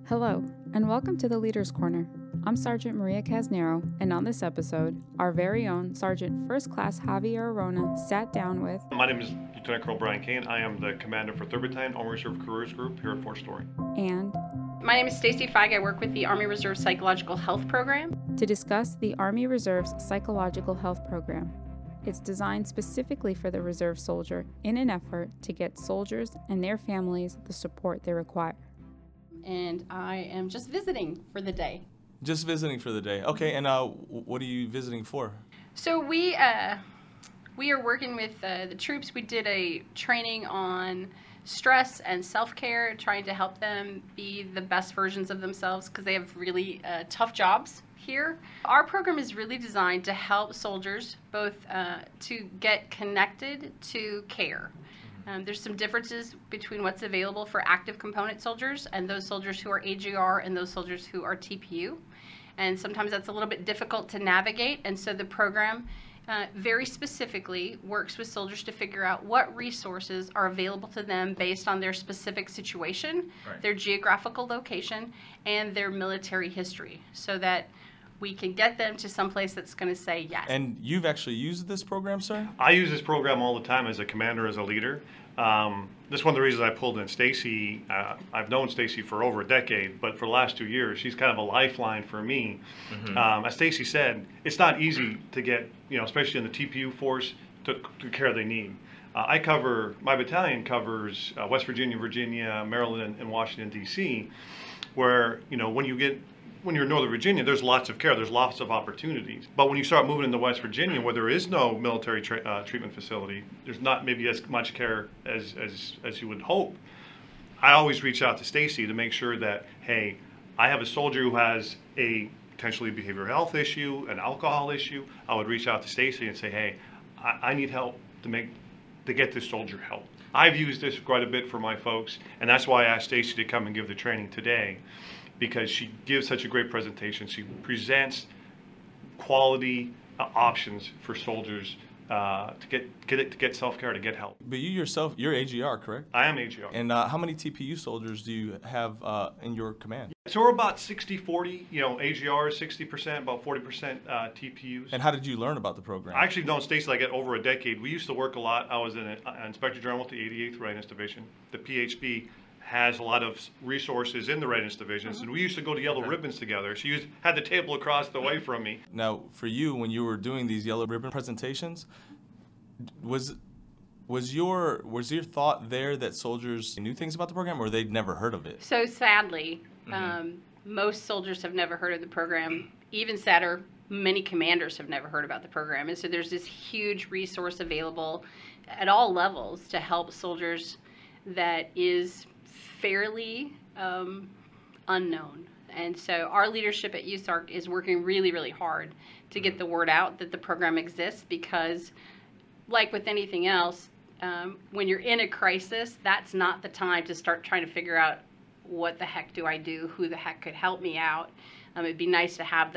Hello, and welcome to the Leaders Corner. I'm Sergeant Maria Casnero, and on this episode, our very own Sergeant First Class Javier Arona sat down with... My name is Lieutenant Colonel Brian Kane. I am the commander for 3rd Battalion Army Reserve Careers Group here at Fort Story. And... My name is Stacy Feig. I work with the Army Reserve Psychological Health Program. To discuss the Army Reserve's Psychological Health Program. It's designed specifically for the reserve soldier in an effort to get soldiers and their families the support they require. And I am just visiting for the day. Just visiting for the day. Okay, and what are you visiting for? So we are working with the troops. We did a training on stress and self-care, trying to help them be the best versions of themselves because they have really tough jobs here. Our program is really designed to help soldiers both to get connected to care. There's some differences between what's available for active component soldiers and those soldiers who are AGR and those soldiers who are TPU. And sometimes that's a little bit difficult to navigate. And so the program very specifically works with soldiers to figure out what resources are available to them based on their specific situation, right, their geographical location, and their military history, so that we can get them to someplace that's going to say yes. And you've actually used this program, sir? I use this program all the time as a commander, as a leader. This is one of the reasons I pulled in Stacy. I've known Stacy for over a decade, but for the last 2 years, she's kind of a lifeline for me. Mm-hmm. As Stacy said, it's not easy to get, especially in the TPU force, to care they need. My battalion covers West Virginia, Maryland, and Washington, D.C., where, when you're in Northern Virginia, there's lots of care, there's lots of opportunities. But when you start moving into West Virginia, where there is no military treatment facility, there's not maybe as much care as you would hope. I always reach out to Stacy to make sure that, hey, I have a soldier who has a potentially behavioral health issue, an alcohol issue. I would reach out to Stacy and say, hey, I need help to get this soldier help. I've used this quite a bit for my folks, and that's why I asked Stacy to come and give the training today, because she gives such a great presentation. She presents quality options for soldiers to get self-care, to get help. But you yourself, you're AGR, correct? I am AGR. And how many TPU soldiers do you have in your command? So we're about 60-40, AGR is 60%, about 40% TPUs. And how did you learn about the program? I actually known Stacy like over a decade. We used to work a lot. I was an Inspector General with the 88th Readiness Division. The PHB has a lot of resources in the Readiness Divisions, mm-hmm. and we used to go to Yellow Ribbons together. She had the table across the way from me. Now, for you, when you were doing these Yellow Ribbon presentations, was your thought there that soldiers knew things about the program, or they'd never heard of it? So sadly, mm-hmm. Most soldiers have never heard of the program. Even sadder, many commanders have never heard about the program. And so there's this huge resource available at all levels to help soldiers that is fairly unknown. And so our leadership at USARC is working really, really hard to get the word out that the program exists, because like with anything else, when you're in a crisis, that's not the time to start trying to figure out what the heck do I do, who the heck could help me out. It'd be nice to have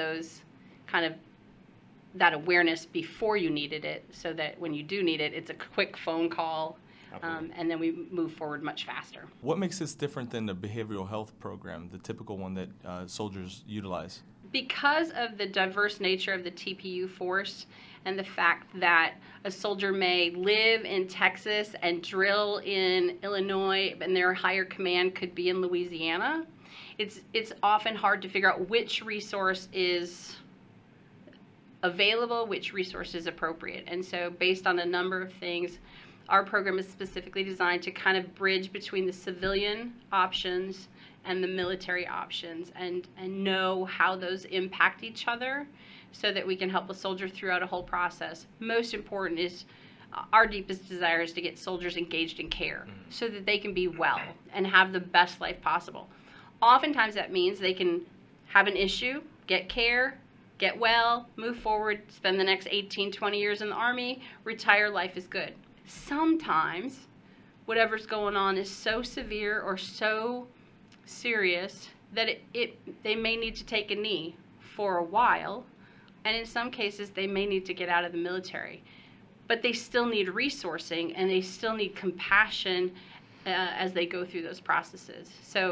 that awareness before you needed it, so that when you do need it, it's a quick phone call. And then we move forward much faster. What makes this different than the behavioral health program, the typical one that soldiers utilize? Because of the diverse nature of the TPU force and the fact that a soldier may live in Texas and drill in Illinois, and their higher command could be in Louisiana, it's often hard to figure out which resource is available, which resource is appropriate. And so based on a number of things, our program is specifically designed to kind of bridge between the civilian options and the military options, and know how those impact each other, so that we can help a soldier throughout a whole process. Most important is our deepest desire is to get soldiers engaged in care, so that they can be well and have the best life possible. Oftentimes that means they can have an issue, get care, get well, move forward, spend the next 18, 20 years in the Army, retire, life is good. Sometimes whatever's going on is so severe or so serious that they may need to take a knee for a while, and in some cases they may need to get out of the military. But they still need resourcing, and they still need compassion as they go through those processes. So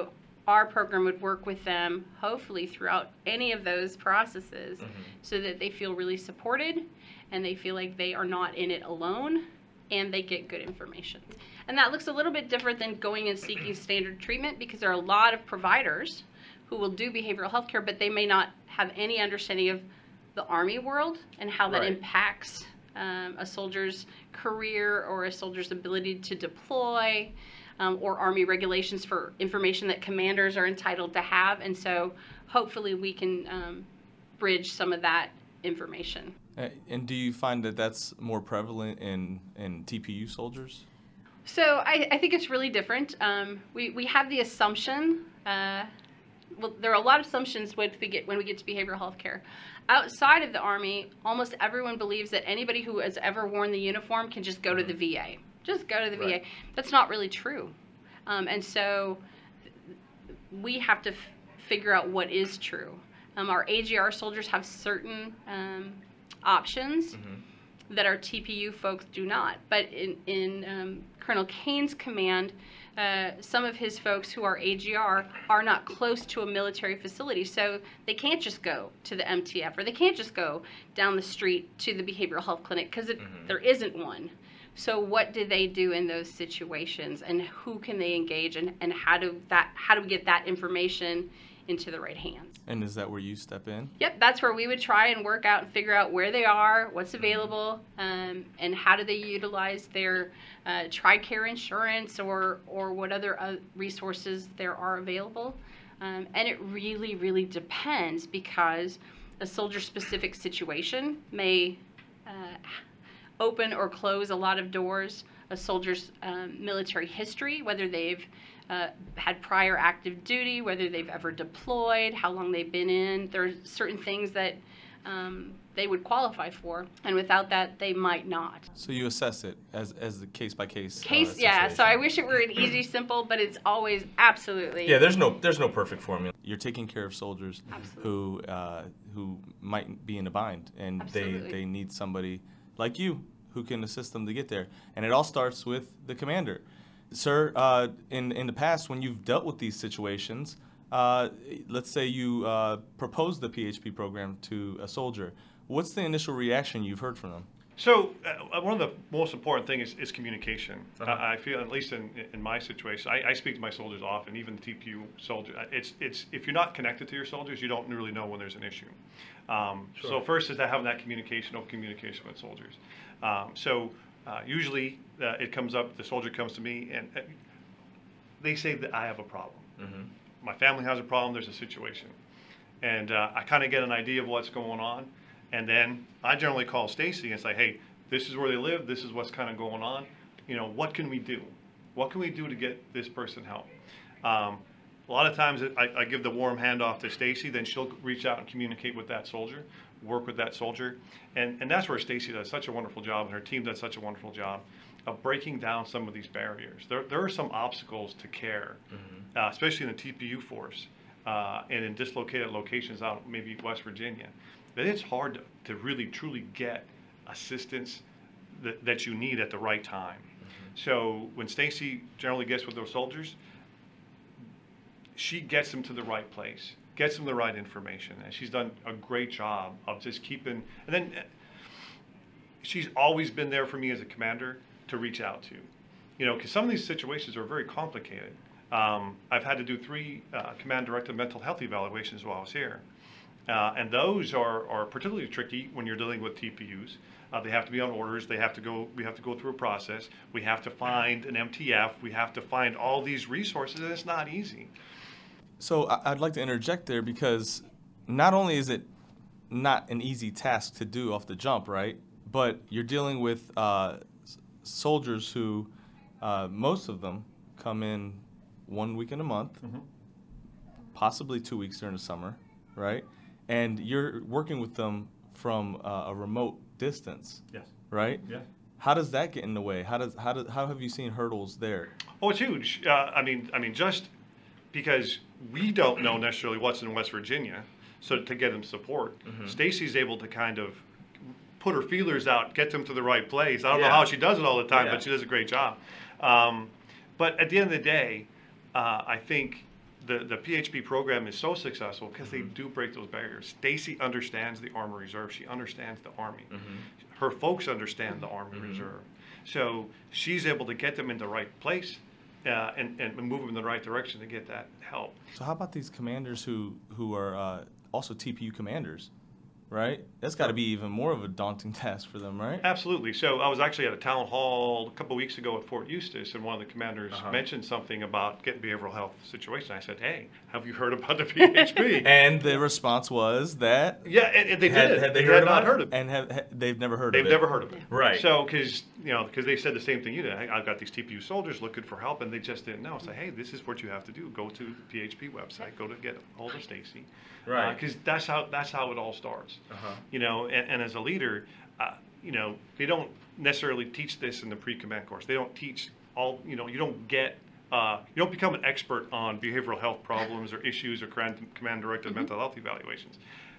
our program would work with them, hopefully throughout any of those processes, so that they feel really supported and they feel like they are not in it alone and they get good information. And that looks a little bit different than going and seeking standard treatment, because there are a lot of providers who will do behavioral health care, but they may not have any understanding of the Army world and how that impacts a soldier's career or a soldier's ability to deploy, or Army regulations for information that commanders are entitled to have. And so hopefully we can bridge some of that information. And do you find that that's more prevalent in TPU soldiers? So I think it's really different. We have the assumption, well, there are a lot of assumptions when we get to behavioral health care. Outside of the Army, almost everyone believes that anybody who has ever worn the uniform can just go to the VA. Just go to the VA. That's not really true. And so we have to figure out what is true. Our AGR soldiers have certain options that our TPU folks do not. But in Colonel Kane's command, some of his folks who are AGR are not close to a military facility, so they can't just go to the MTF, or they can't just go down the street to the behavioral health clinic, because there isn't one. So what do they do in those situations, and who can they engage, and how do we get that information into the right hands? And is that where you step in? Yep, that's where we would try and work out and figure out where they are, what's available, and how do they utilize their TRICARE insurance or what other resources there are available. And it really, really depends, because a soldier-specific situation may open or close a lot of doors. A soldier's military history, whether they've had prior active duty, whether they've ever deployed, how long they've been in. There are certain things that they would qualify for, and without that, they might not. So you assess it as the case-by-case Yeah, so I wish it were an easy, simple, but it's always absolutely. Yeah, there's no perfect formula. You're taking care of soldiers who might be in a bind, and they need somebody like you who can assist them to get there. And it all starts with the commander. Sir, in the past, when you've dealt with these situations, let's say you propose the PHP program to a soldier, what's the initial reaction you've heard from them? So one of the most important things is communication. I feel, at least in my situation, I speak to my soldiers often, even the TPU soldier. It's if you're not connected to your soldiers, you don't really know when there's an issue. So first is that having that communication, open communication with soldiers. Usually it comes up, the soldier comes to me and they say that I have a problem. My family has a problem, there's a situation. And I kind of get an idea of what's going on. And then I generally call Stacy and say, hey, this is where they live, this is what's kind of going on. You know, what can we do? What can we do to get this person help? A lot of times I give the warm handoff to Stacy, then she'll reach out and communicate with that soldier, work with that soldier. And that's where Stacy does such a wonderful job, and her team does such a wonderful job of breaking down some of these barriers. There are some obstacles to care, especially in the TPU force and in dislocated locations out maybe West Virginia. That it's hard to really truly get assistance that you need at the right time. So when Stacy generally gets with those soldiers, she gets them to the right place, gets them the right information, and she's done a great job of just keeping. And then she's always been there for me as a commander to reach out to, you know, because some of these situations are very complicated. I've had to do 3 command-directed mental health evaluations while I was here. And those are particularly tricky when you're dealing with TPUs. They have to be on orders. We have to go through a process. We have to find an MTF. We have to find all these resources, and it's not easy. So I'd like to interject there, because not only is it not an easy task to do off the jump, right? But you're dealing with soldiers who, most of them come in 1 week in a month, possibly 2 weeks during the summer, right? And you're working with them from a remote distance. Yes. Right? Yeah. How does that get in the way? How have you seen hurdles there? Oh, it's huge. I mean, just because we don't know necessarily what's in West Virginia, so to get them support, Stacy's able to kind of put her feelers out, get them to the right place. I don't know how she does it all the time, but she does a great job. But at the end of the day, I think the PHP program is so successful because they do break those barriers. Stacy understands the Army Reserve. She understands the Army. Her folks understand the Army Reserve. So she's able to get them in the right place and move them in the right direction to get that help. So how about these commanders who are also TPU commanders, right? That's got to be even more of a daunting task for them, right? Absolutely. So I was actually at a town hall a couple of weeks ago at Fort Eustis, and one of the commanders mentioned something about getting behavioral health situation. I said, "Hey, have you heard about the PHP?" And the response was that Yeah, and they did. Had they had heard not about heard of it. and they've never heard They've of it. never heard of it. Right. So, because they said the same thing you did. I've got these TPU soldiers looking for help, and they just didn't know. So, hey, this is what you have to do. Go to the PHP website. Go to get a hold of Stacy. Right. Because that's how it all starts. And as a leader, they don't necessarily teach this in the pre-command course. They don't teach all. You don't get. You don't become an expert on behavioral health problems or issues or command-directed mental health evaluations.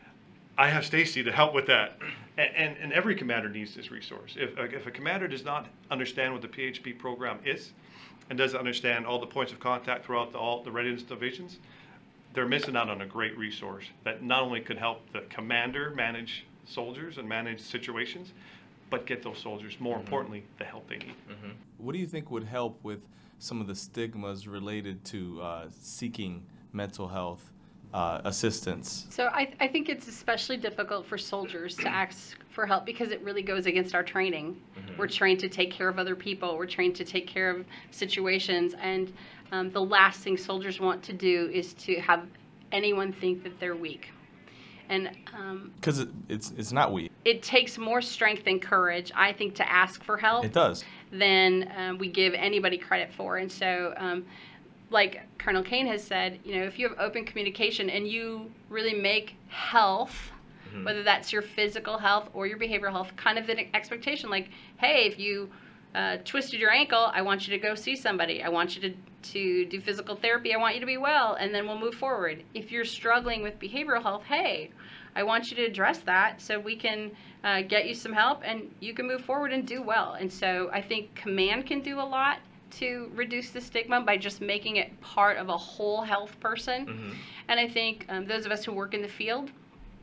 I have Stacy to help with that, and every commander needs this resource. If a commander does not understand what the PHP program is, and doesn't understand all the points of contact throughout all the readiness divisions, they're missing out on a great resource that not only could help the commander manage soldiers and manage situations, but get those soldiers, more importantly, the help they need. What do you think would help with some of the stigmas related to seeking mental health assistance? So I think it's especially difficult for soldiers to ask for help because it really goes against our training. We're trained to take care of other people. We're trained to take care of situations. And the last thing soldiers want to do is to have anyone think that they're weak. And Because it's not weak. it takes more strength and courage, I think, to ask for help It does. than we give anybody credit for. And so like Colonel Kane has said, if you have open communication and you really make health, whether that's your physical health or your behavioral health, kind of an expectation, like, hey, if you twisted your ankle, I want you to go see somebody. I want you to do physical therapy. I want you to be well, and then we'll move forward. If you're struggling with behavioral health, hey, I want you to address that so we can get you some help and you can move forward and do well. And so I think command can do a lot to reduce the stigma by just making it part of a whole health person. And I think those of us who work in the field,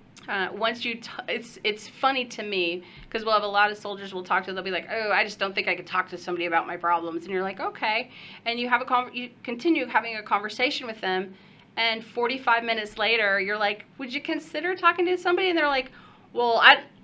once you, it's funny to me because we'll have a lot of soldiers we'll talk to. They'll be like, "Oh, I just don't think I could talk to somebody about my problems," and you're like, "Okay," and you have you continue having a conversation with them, and 45 minutes later, you're like, "Would you consider talking to somebody?" And they're like, "Well,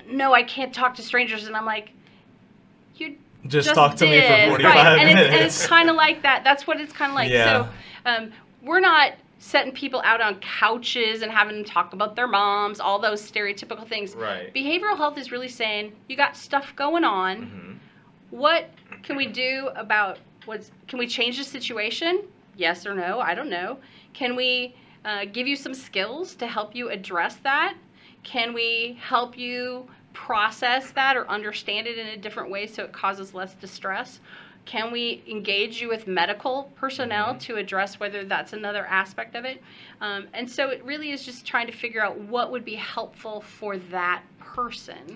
I can't talk to strangers," and I'm like, "You." Just talk to me for 45 right. minutes. And it's kind of like that. That's what it's kind of like. Yeah. So we're not setting people out on couches and having them talk about their moms, all those stereotypical things. Right. Behavioral health is really saying, you got stuff going on. What can we do about can we change the situation? Yes or no? I don't know. Can we give you some skills to help you address that? Can we help you process that or understand it in a different way so it causes less distress? Can we engage you with medical personnel to address whether that's another aspect of it? And so it really is just trying to figure out what would be helpful for that person.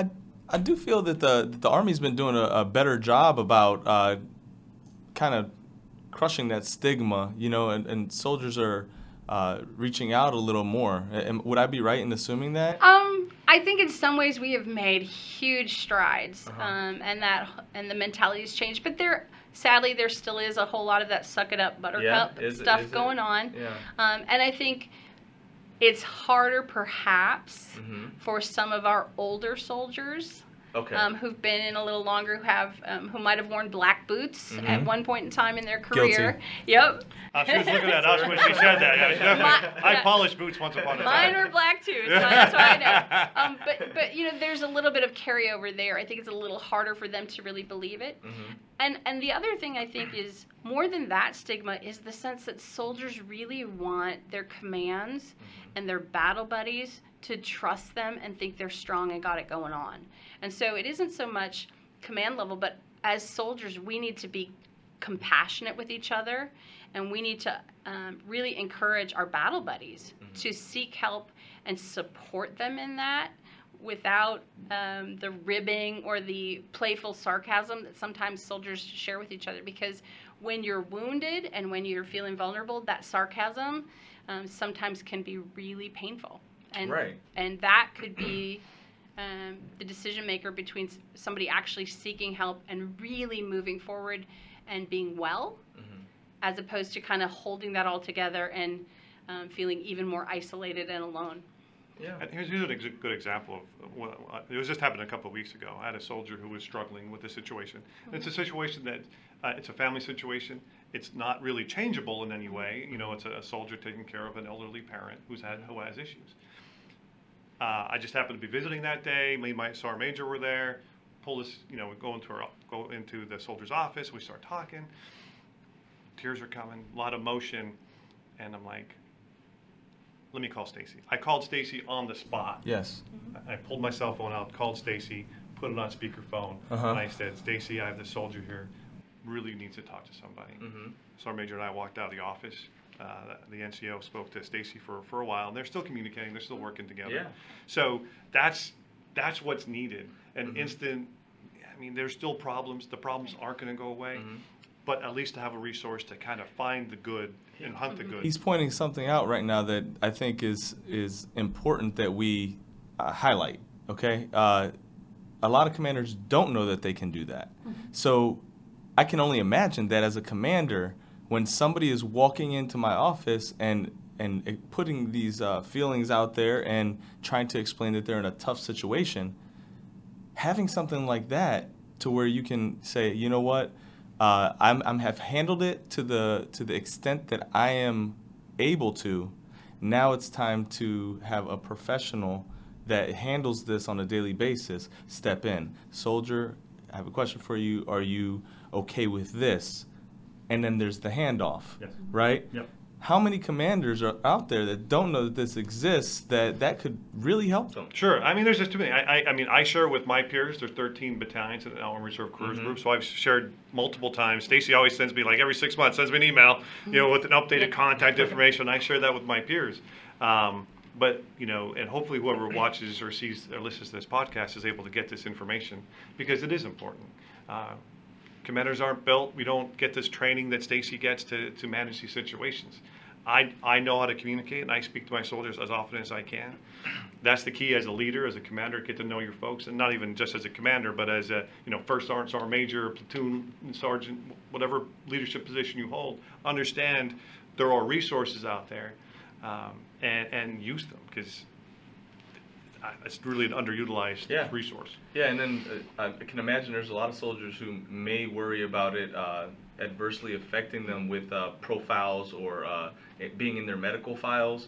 I do feel that the Army's been doing a better job about kind of crushing that stigma, and soldiers are reaching out a little more. Would I be right in assuming that? I think in some ways we have made huge strides, and the mentality's changed. But sadly, there still is a whole lot of that suck it up, buttercup stuff going on. Yeah. And I think it's harder, perhaps, for some of our older soldiers. Okay. Who've been in a little longer, who might have worn black boots at one point in time in their career. Guilty. Yep. She was looking at us when she said that. Yeah, definitely. I polished boots once upon a time. Mine were black too, so that's why I know. But there's a little bit of carryover there. I think it's a little harder for them to really believe it. And the other thing I think is more than that stigma is the sense that soldiers really want their commands and their battle buddies to trust them and think they're strong and got it going on. And so it isn't so much command level, but as soldiers, we need to be compassionate with each other, and we need to really encourage our battle buddies to seek help and support them in that without the ribbing or the playful sarcasm that sometimes soldiers share with each other, because when you're wounded and when you're feeling vulnerable, that sarcasm sometimes can be really painful. And, Right. and that could be the decision maker between somebody actually seeking help and really moving forward and being well, as opposed to kind of holding that all together and feeling even more isolated and alone. Yeah. And here's a good example of what it was just happened a couple of weeks ago. I had a soldier who was struggling with a situation. It's a situation that it's a family situation. It's not really changeable in any way. You know, it's a soldier taking care of an elderly parent who has issues. I just happened to be visiting that day. Me and my Sergeant Major were there. Pull us, you know, we go into the soldier's office. We start talking. Tears are coming, a lot of emotion, and I'm like, let me call Stacy. I called Stacy on the spot. Yes. I pulled my cell phone out, called Stacy, put it on speakerphone, and I said, Stacy, I have this soldier here, really needs to talk to somebody. Sergeant Major and I walked out of the office. The NCO spoke to Stacy for a while, and they're still communicating, they're still working together. Yeah. So that's what's needed. And instant, I mean, there's still problems. The problems aren't going to go away, but at least to have a resource to kind of find the good and hunt the good. He's pointing something out right now that I think is important that we highlight, okay? A lot of commanders don't know that they can do that. So I can only imagine that as a commander, when somebody is walking into my office and putting these feelings out there and trying to explain that they're in a tough situation, having something like that to where you can say, you know what, I have handled it to the extent that I am able to. Now it's time to have a professional that handles this on a daily basis step in. Soldier, I have a question for you. Are you okay with this? And then there's the handoff, right? Yep. How many commanders are out there that don't know that this exists, that could really help them? Sure. I mean, there's just too many. I mean, I share with my peers. There's 13 battalions in the Army Reserve Careers Group, so I've shared multiple times. Stacy always sends me, like every 6 months, sends me an email, you know, with an updated contact information. I share that with my peers. But, you know, and hopefully whoever watches or sees or listens to this podcast is able to get this information because it is important. Commanders aren't built. We don't get this training that Stacy gets to manage these situations. I know how to communicate, and I speak to my soldiers as often as I can. That's the key as a leader, as a commander, get to know your folks, and not even just as a commander, but as a, you know, first sergeant major, platoon sergeant, whatever leadership position you hold. Understand there are resources out there, and use them because it's really an underutilized resource. Yeah, and then I can imagine there's a lot of soldiers who may worry about it adversely affecting them with profiles or it being in their medical files.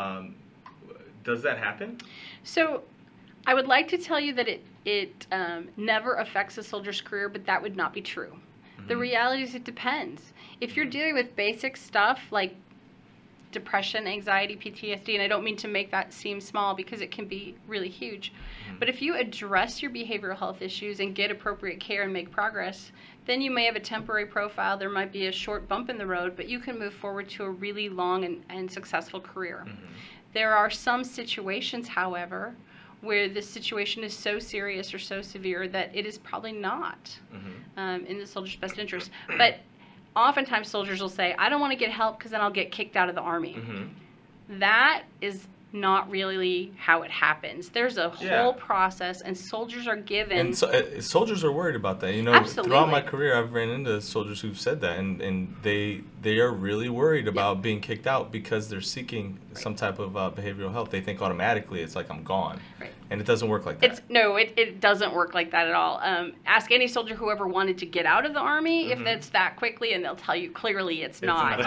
Does that happen? So I would like to tell you that it never affects a soldier's career, but that would not be true. The reality is it depends. If you're dealing with basic stuff like depression, anxiety, PTSD, and I don't mean to make that seem small because it can be really huge. But if you address your behavioral health issues and get appropriate care and make progress, then you may have a temporary profile. There might be a short bump in the road, but you can move forward to a really long and successful career. There are some situations, however, where the situation is so serious or so severe that it is probably not in the soldier's best interest. But oftentimes soldiers will say, I don't want to get help because then I'll get kicked out of the Army. That is not really how it happens. There's a whole process, and soldiers are given... And so, soldiers are worried about that. You know, Absolutely. Throughout my career, I've ran into soldiers who've said that, and they are really worried about being kicked out because they're seeking some type of behavioral health. They think automatically it's like, I'm gone. And it doesn't work like that. It doesn't work like that at all. Ask any soldier who ever wanted to get out of the Army if that's that quickly, and they'll tell you clearly it's not.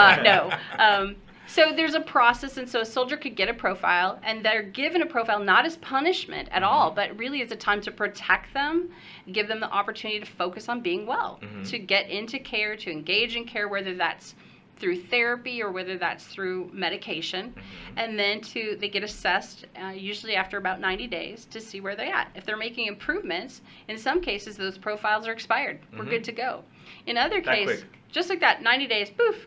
No. So there's a process, and so a soldier could get a profile, and they're given a profile not as punishment at all, but really as a time to protect them, give them the opportunity to focus on being well, to get into care, to engage in care, whether that's through therapy or whether that's through medication, and then they get assessed usually after about 90 days to see where they're at. If they're making improvements, in some cases those profiles are expired. We're good to go. In other cases, just like that, 90 days, poof.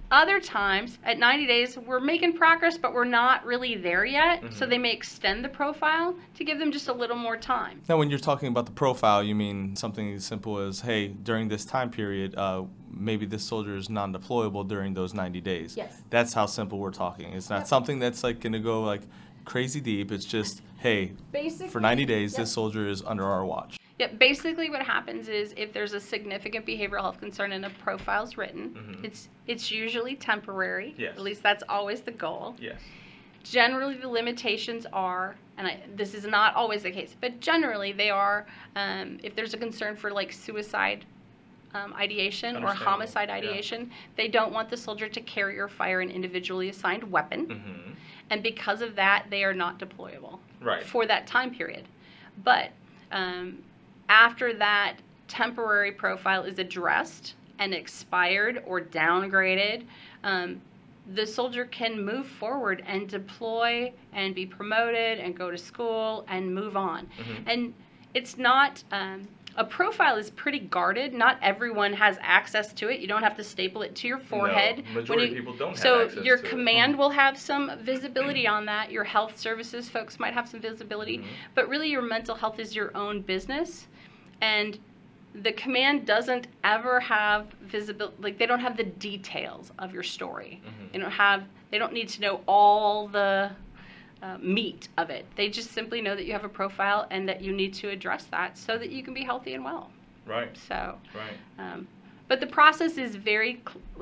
Other times, at 90 days, we're making progress, but we're not really there yet. So they may extend the profile to give them just a little more time. Now, when you're talking about the profile, you mean something as simple as, hey, during this time period, maybe this soldier is non-deployable during those 90 days. Yes. That's how simple we're talking. It's not something that's like going to go like crazy deep. It's just, hey, Basically, for 90 days, yep. this soldier is under our watch. Yeah, basically what happens is if there's a significant behavioral health concern and a profile's written, it's usually temporary. Yes. At least that's always the goal. Yes. Generally, the limitations are, and this is not always the case, but generally they are, if there's a concern for like suicide ideation or Understandable. homicide Yeah. ideation, they don't want the soldier to carry or fire an individually assigned weapon. And because of that, they are not deployable Right. for that time period. But after that temporary profile is addressed and expired or downgraded, the soldier can move forward and deploy and be promoted and go to school and move on. And it's not, a profile is pretty guarded. Not everyone has access to it. You don't have to staple it to your forehead. No, majority of people don't have so access your to it. command will have some visibility on that. Your health services folks might have some visibility. But really your mental health is your own business. And the command doesn't ever have visibility, like they don't have the details of your story. They don't need to know all the meat of it. They just simply know that you have a profile and that you need to address that so that you can be healthy and well. Right. So, Right. but the process is very,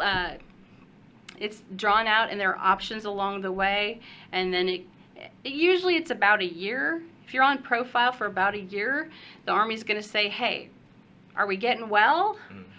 it's drawn out and there are options along the way. And then usually it's about a year. If you're on profile for about a year, the Army's going to say, hey, are we getting well?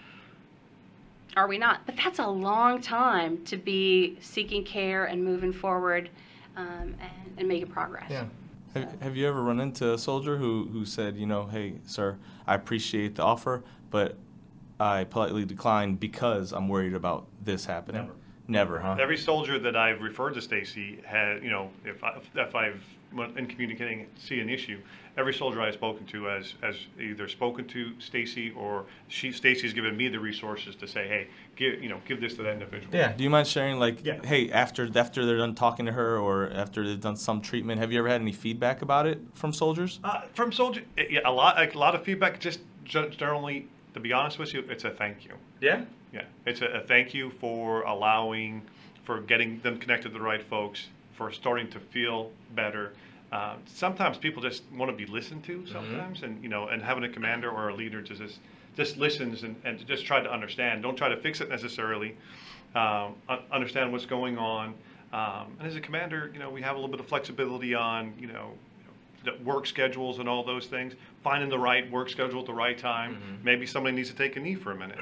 Are we not? But that's a long time to be seeking care and moving forward and making progress. Yeah. Have you ever run into a soldier who said, you know, hey, sir, I appreciate the offer, but I politely declined because I'm worried about this happening? Never, huh? Every soldier that I've referred to Stacy had, you know, if I've in communicating see an issue, every soldier I've spoken to has either spoken to Stacy or Stacy's given me the resources to say, hey, give this to that individual. Yeah. Do you mind sharing, like, Yeah. hey, after they're done talking to her or after they've done some treatment, have you ever had any feedback about it from soldiers? From soldiers, yeah, a lot of feedback. Just generally, to be honest with you, it's a thank you. Yeah. Yeah, it's a thank you for getting them connected to the right folks, for starting to feel better. Sometimes people just want to be listened to sometimes, and having a commander or a leader just listens and to just try to understand. Don't try to fix it necessarily. Understand what's going on. And as a commander, we have a little bit of flexibility on, the work schedules and all those things. Finding the right work schedule at the right time. Maybe somebody needs to take a knee for a minute.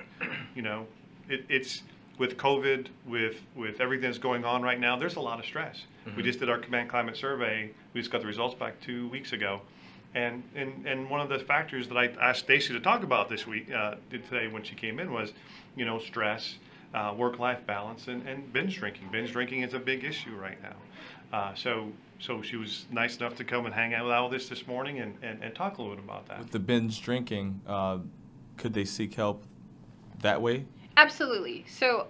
It's with COVID, with everything that's going on right now, there's a lot of stress. We just did our command climate survey. We just got the results back 2 weeks ago. And one of the factors that I asked Stacy to talk about today when she came in was, stress, work-life balance, and binge drinking. Binge drinking is a big issue right now. So she was nice enough to come and hang out with all this morning and talk a little bit about that. With the binge drinking, could they seek help that way? Absolutely. So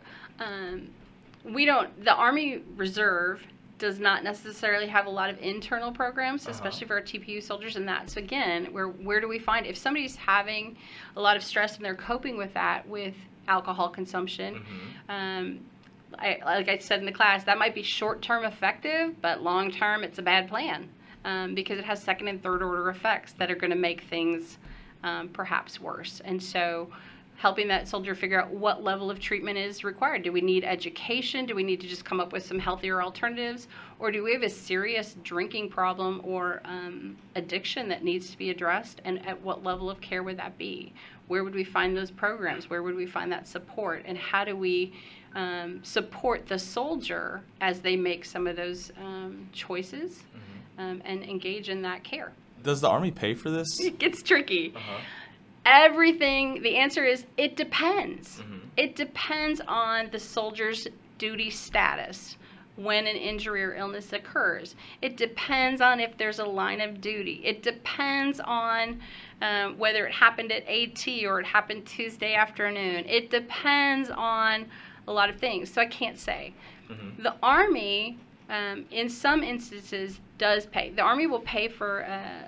the Army Reserve does not necessarily have a lot of internal programs, especially for our TPU soldiers and that. So again, where do we find, if somebody's having a lot of stress and they're coping with that with alcohol consumption, like I said in the class, that might be short-term effective, but long-term it's a bad plan because it has second and third order effects that are going to make things perhaps worse. And so helping that soldier figure out what level of treatment is required. Do we need education? Do we need to just come up with some healthier alternatives? Or do we have a serious drinking problem or addiction that needs to be addressed? And at what level of care would that be? Where would we find those programs? Where would we find that support? And how do we support the soldier as they make some of those choices and engage in that care? Does the Army pay for this? It gets tricky. The answer is it depends. It depends on the soldier's duty status when an injury or illness occurs. It depends on if there's a line of duty. It depends on whether it happened at AT or it happened Tuesday afternoon. It depends on a lot of things. So I can't say. The Army, in some instances, does pay. The Army will pay for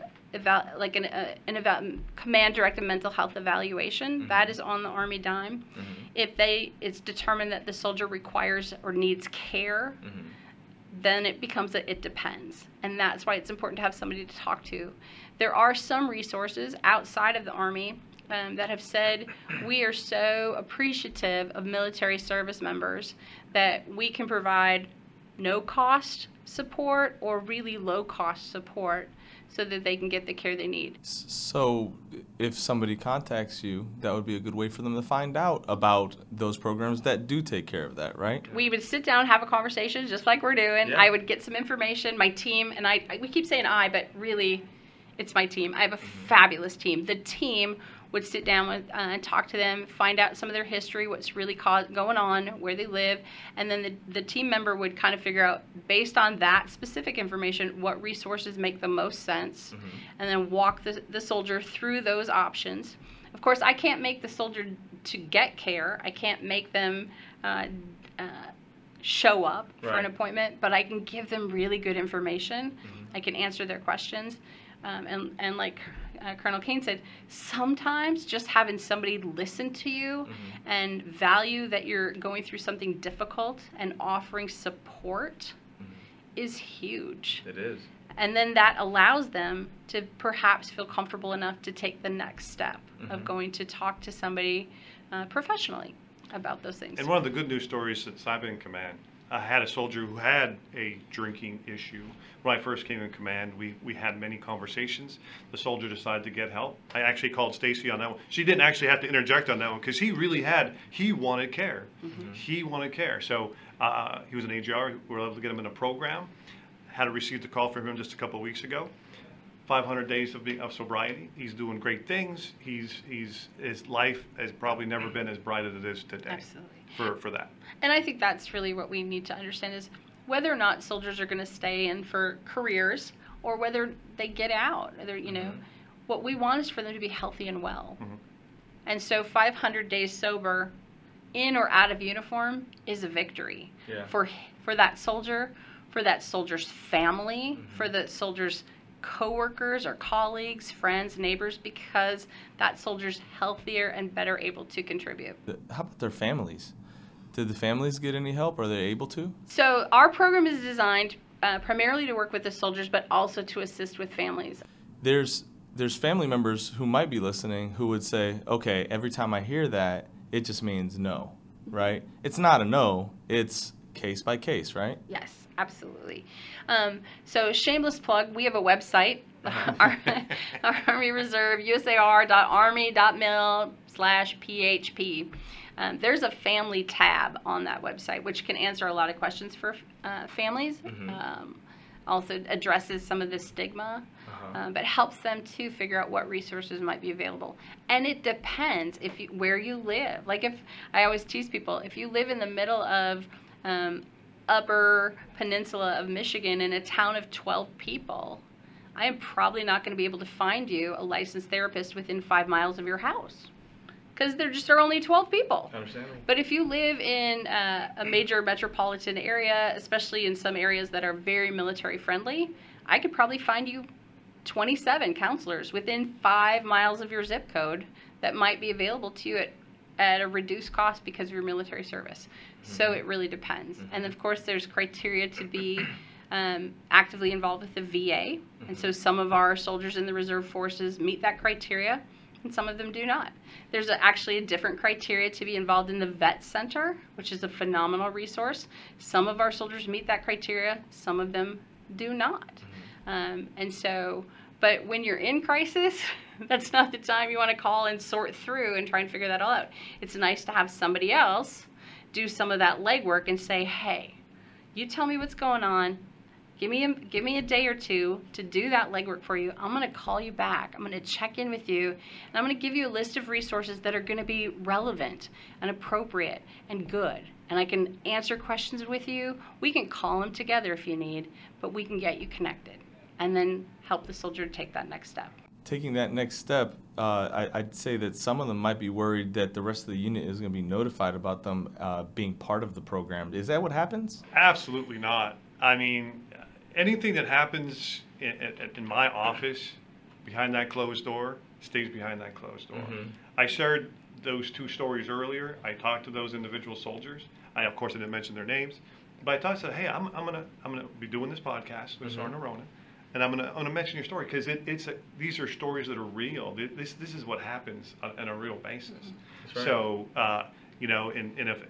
command directed mental health evaluation. That is on the Army dime. If it's determined that the soldier requires or needs care, then it becomes it depends. And that's why it's important to have somebody to talk to. There are some resources outside of the Army that have said, we are so appreciative of military service members that we can provide no cost support or really low cost support so that they can get the care they need. So if somebody contacts you, that would be a good way for them to find out about those programs that do take care of that, right? We would sit down, have a conversation just like we're doing. Yeah. I would get some information, my team, and we keep saying I, but really it's my team. I have a fabulous team. The team would sit down with and talk to them, find out some of their history, what's really going on, where they live, and then the team member would kind of figure out, based on that specific information, what resources make the most sense, and then walk the soldier through those options. Of course, I can't make the soldier to get care. I can't make them show up for an appointment, but I can give them really good information. I can answer their questions, and like Colonel Kane said, sometimes just having somebody listen to you and value that you're going through something difficult and offering support is huge. It is. And then that allows them to perhaps feel comfortable enough to take the next step of going to talk to somebody professionally about those things. And one of the good news stories since I've been in command, I had a soldier who had a drinking issue. When I first came in command, we had many conversations. The soldier decided to get help. I actually called Stacy on that one. She didn't actually have to interject on that one because he wanted care. He wanted care. So he was an AGR. We were able to get him in a program. Had received a call from him just a couple of weeks ago. 500 days of sobriety. He's doing great things. His life has probably never been as bright as it is today. Absolutely. For that. And I think that's really what we need to understand is whether or not soldiers are going to stay in for careers or whether they get out. What we want is for them to be healthy and well. And so 500 days sober, in or out of uniform, is a victory for that soldier, for that soldier's family, for the soldier's coworkers or colleagues, friends, neighbors, because that soldier's healthier and better able to contribute. How about their families? Did the families get any help? Are they able to? So our program is designed primarily to work with the soldiers, but also to assist with families. There's family members who might be listening who would say, okay, every time I hear that, it just means no, right? It's not a no, it's case by case, right? Yes, absolutely. So shameless plug, we have a website, our Army Reserve, usar.army.mil/php. There's a family tab on that website, which can answer a lot of questions for families. Also addresses some of the stigma, but helps them to figure out what resources might be available. And it depends where you live. Like I always tease people, if you live in the middle of upper peninsula of Michigan in a town of 12 people, I am probably not going to be able to find you a licensed therapist within 5 miles of your house because there just are only 12 people. Understandable. But if you live in a major metropolitan area, especially in some areas that are very military friendly, I could probably find you 27 counselors within 5 miles of your zip code that might be available to you at a reduced cost because of your military service. So it really depends. And of course, there's criteria to be actively involved with the VA. And so some of our soldiers in the reserve forces meet that criteria, and some of them do not. There's actually a different criteria to be involved in the Vet Center, which is a phenomenal resource. Some of our soldiers meet that criteria, some of them do not. But when you're in crisis, that's not the time you want to call and sort through and try and figure that all out. It's nice to have somebody else do some of that legwork and say, hey, you tell me what's going on. Give me a day or two to do that legwork for you. I'm going to call you back. I'm going to check in with you, and I'm going to give you a list of resources that are going to be relevant and appropriate and good. And I can answer questions with you. We can call them together if you need, but we can get you connected and then help the soldier take that next step. taking that next step, I'd say that some of them might be worried that the rest of the unit is going to be notified about them being part of the program. Is that what happens? Absolutely not. I mean, anything that happens in my office behind that closed door stays behind that closed door. Mhm. I shared those 2 stories earlier. I talked to those individual soldiers. Of course, I didn't mention their names, but I said, hey, I'm gonna be doing this podcast with Sergeant Ronan, and I'm gonna mention your story because these are stories that are real. This is what happens on a real basis. That's right. So and if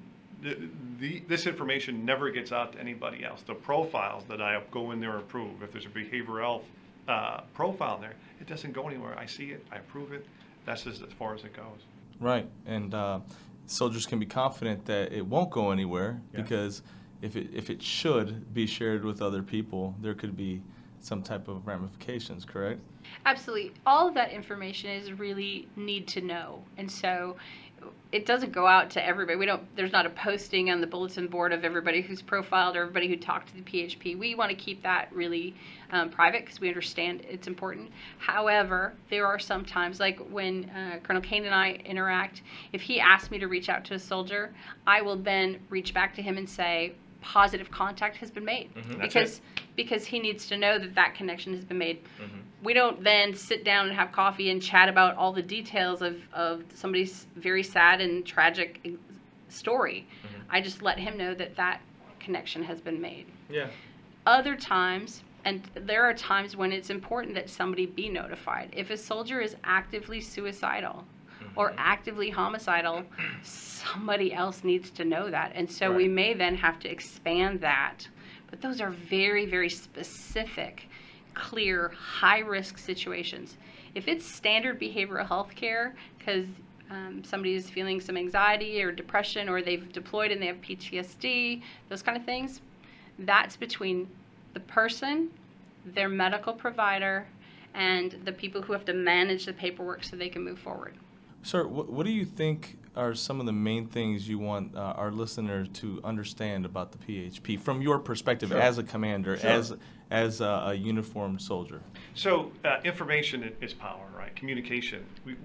this information never gets out to anybody else, the profiles that I go in there and approve, if there's a behavioral health profile in there, it doesn't go anywhere. I see it, I approve it. That's just as far as it goes. Right, and soldiers can be confident that it won't go anywhere Yeah. because if it should be shared with other people, there could be some type of ramifications, correct? Absolutely. All of that information is really need to know. And so it doesn't go out to everybody. There's not a posting on the bulletin board of everybody who's profiled or everybody who talked to the PHP. We want to keep that really private because we understand it's important. However, there are some times, like when Colonel Kane and I interact, if he asks me to reach out to a soldier, I will then reach back to him and say, positive contact has been made. That's Because he needs to know that connection has been made. Mhm. We don't then sit down and have coffee and chat about all the details of somebody's very sad and tragic story. I just let him know that connection has been made. Yeah. Other times, and there are times when it's important that somebody be notified. If a soldier is actively suicidal or actively homicidal, somebody else needs to know that. And so we Right. may then have to expand that. But those are very, very specific, clear, high-risk situations. If it's standard behavioral health care, because somebody is feeling some anxiety or depression, or they've deployed and they have PTSD, those kind of things, that's between the person, their medical provider, and the people who have to manage the paperwork so they can move forward. Sir, what do you think are some of the main things you want our listeners to understand about the PHP from your perspective as a commander, as a uniformed soldier? So information is power, right? Communication.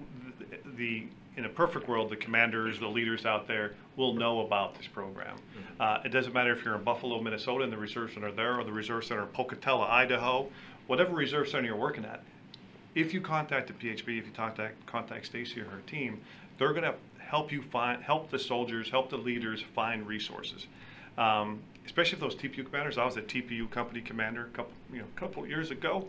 In a perfect world, the commanders, the leaders out there will know about this program. It doesn't matter if you're in Buffalo, Minnesota, and the Reserve Center there, or the Reserve Center in Pocatello, Idaho, whatever Reserve Center you're working at. If you contact the PHP, if you contact Stacy or her team, they're going to help the soldiers, help the leaders find resources. Especially if those TPU commanders. I was a TPU company commander a couple years ago.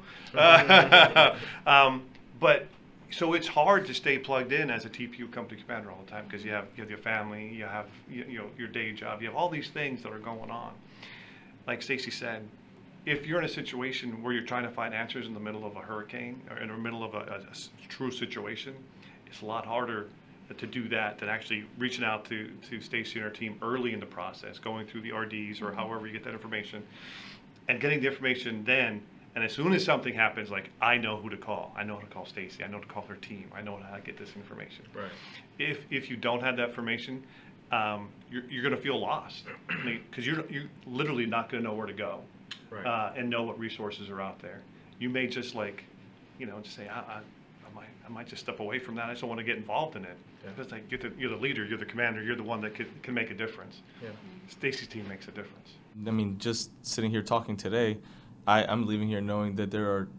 But so it's hard to stay plugged in as a TPU company commander all the time because you have your family, you have your day job, you have all these things that are going on. Like Stacy said, if you're in a situation where you're trying to find answers in the middle of a hurricane or in the middle of a true situation, it's a lot harder to do that than actually reaching out to Stacy and her team early in the process, going through the RDs or however you get that information, and getting the information then. And as soon as something happens, like, I know who to call. I know how to call Stacy. I know how to call her team. I know how to get this information. Right. If you don't have that information, you're going to feel lost because you're literally not going to know where to go. Right. And know what resources are out there. You may just just say, I might just step away from that. I just don't want to get involved in it. Yeah. Because you're the leader, you're the commander, you're the one that can make a difference. Yeah. Stacy's team makes a difference. I mean, just sitting here talking today, I'm leaving here knowing that there are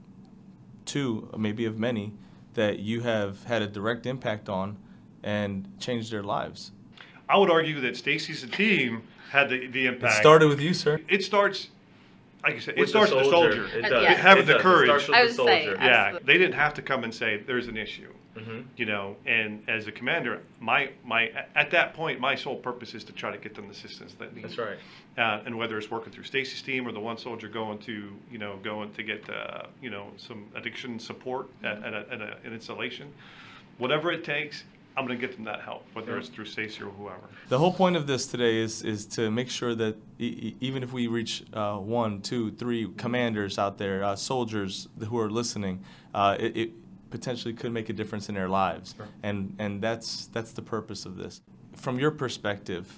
2, maybe of many, that you have had a direct impact on and changed their lives. I would argue that Stacy's team had the impact. It started with you, sir. It starts, like you said, it With starts with the soldier. It Yeah. does. Having It the does. courage. It starts with I the would say, soldier. Yeah, Absolutely. they didn't have to come and say there's an issue. Mm-hmm. And as a commander, at that point, my sole purpose is to try to get them the assistance that they need. That's right. And whether it's working through Stacy's team or the one soldier going to get some addiction support at an installation, whatever it takes, I'm going to get them that help, whether it's through Stacy or whoever. The whole point of this today is to make sure that even if we reach 1, 2, 3 commanders out there, soldiers who are listening, it potentially could make a difference in their lives. Sure. And that's the purpose of this. From your perspective,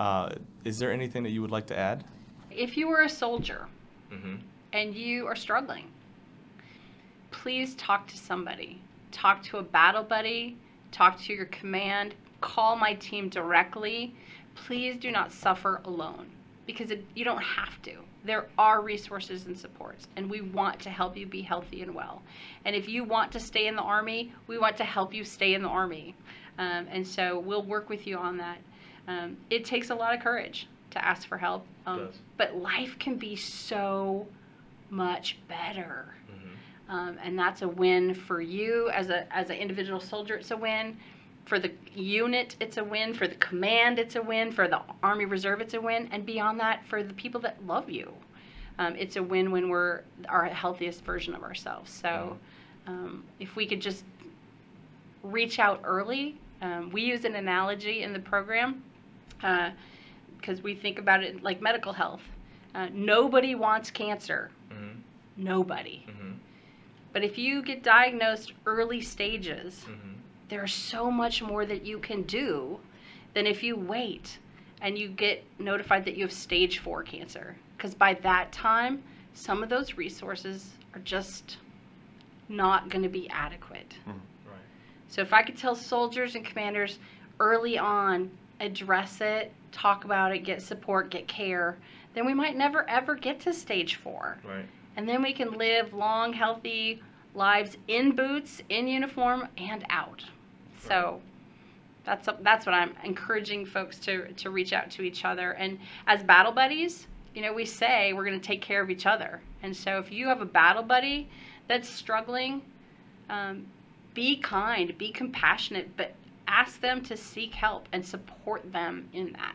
is there anything that you would like to add? If you were a soldier Mm-hmm. and you are struggling, please talk to somebody. Talk to a battle buddy, talk to your command, call my team directly. Please do not suffer alone, because you don't have to. There are resources and supports, and we want to help you be healthy and well. And if you want to stay in the Army, we want to help you stay in the Army. And so we'll work with you on that. It takes a lot of courage to ask for help, but life can be so much better. And that's a win for you as an individual soldier. It's a win for the unit. It's a win for the command. It's a win for the Army Reserve. It's a win, and beyond that, for the people that love you. It's a win when we're our healthiest version of ourselves. So, if we could just reach out early, we use an analogy in the program because we think about it like medical health. Nobody wants cancer. Nobody. But if you get diagnosed early stages, there's so much more that you can do than if you wait and you get notified that you have stage 4 cancer. Because by that time, some of those resources are just not going to be adequate. Right. So if I could tell soldiers and commanders early on, address it, talk about it, get support, get care, then we might never ever get to stage 4. Right. And then we can live long, healthy lives in boots, in uniform, and out. So that's what I'm encouraging folks to reach out to each other. And as battle buddies, we say we're going to take care of each other. And so if you have a battle buddy that's struggling, be kind, be compassionate, but ask them to seek help and support them in that.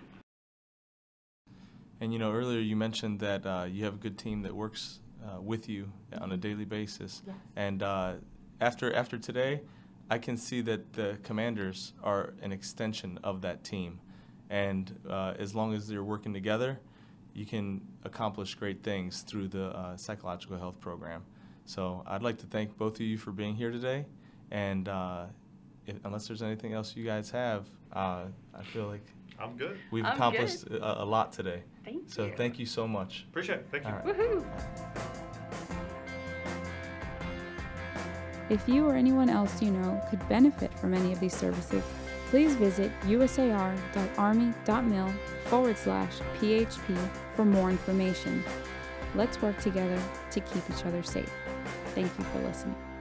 And earlier you mentioned that you have a good team that works with you on a daily basis. Yes. And after today, I can see that the commanders are an extension of that team. And as long as they're working together, you can accomplish great things through the psychological health program. So I'd like to thank both of you for being here today. And unless there's anything else you guys have, I feel like I'm good. we've I'm accomplished a lot today. Thank you. So thank you so much. Appreciate it. Thank you. All right. Woohoo! If you or anyone else you know could benefit from any of these services, please visit usar.army.mil/PHP for more information. Let's work together to keep each other safe. Thank you for listening.